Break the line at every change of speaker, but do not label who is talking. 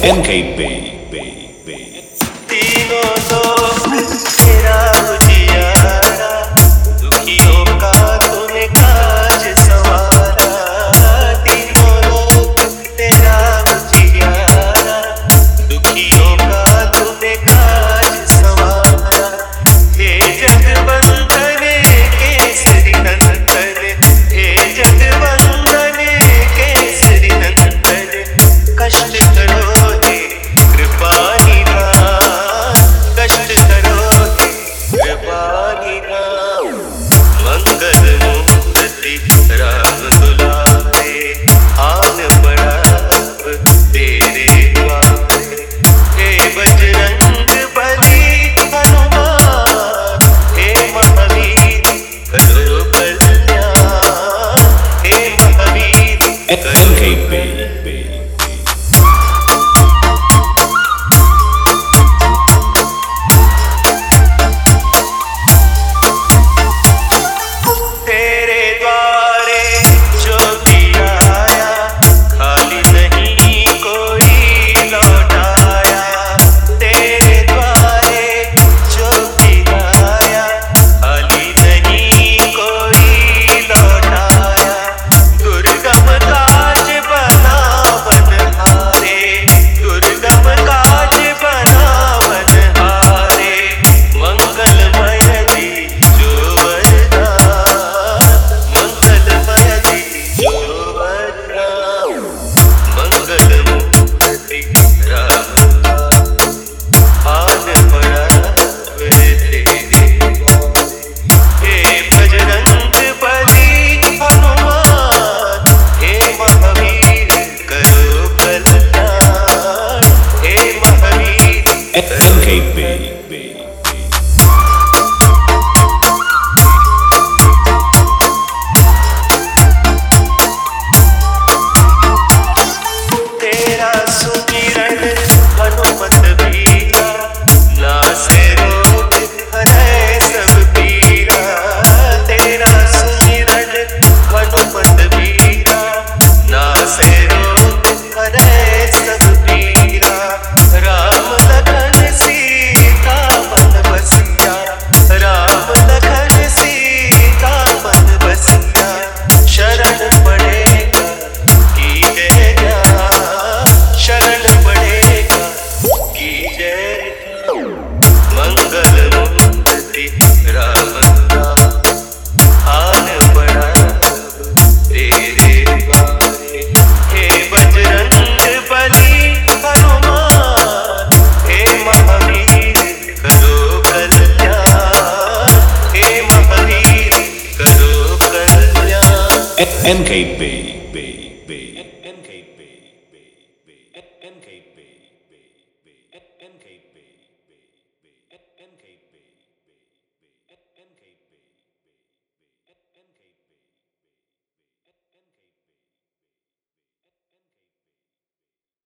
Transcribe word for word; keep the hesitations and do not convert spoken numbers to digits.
N K B.
तीनों लोग तेरा उजियारा, दुखियों का तूने काज संवारा। तीनों लोग तेरा उजियारा, दुखियों का तूने काज संवारा। हे जगवंदन केसरी नंदन, हे जगवंदन केसरी नंदन, कष्ट करो हे कृपा निधान, कष्ट करो हे कृपा निधान। मंगल मूर्ति राम दुलारे, आन पड़ा अब तेरे द्वारे। हे बजरंग बली हनुमान, हे महावीर करो कल्याण, हे महावीर
N K B.
तेरे द्वारे जो भी आया, खाली नहीं कोई लौटाया। तेरे द्वारे जो भी आया, खाली नहीं कोई लौटाया। दुर्गम काज बना बनहारे, दुर्गम काज बना बनहारे। मंगलमय दी जो वरदान, मंगलमय दी जो वरदान। मंगल मूर्ति राम आन पड़ा अब तेरे द्वारे। हे बजरंग बली हनुमान, हे महावीर करो कल्याण, हे महावीर करो
N K B.
तेरा सुमिरन हनुमत बीरा, नासे रोग हरै सब पीरा। तेरा सुमिरन हनुमत बीरा, नासे रोग हरै सब पीरा। राम लखन सीता मन बसिया, राम लखन सीता मन बसिया। शरण पड़ेगा की जय, शरण पड़ेगा की जय। मंगल मूर्ति राम आन पड़ा अब तेरे द्वारे। हे बजरंग बली हनुमान, हे महावीर करो कल्याण, हे महावीर करो कल्याण।
N K B.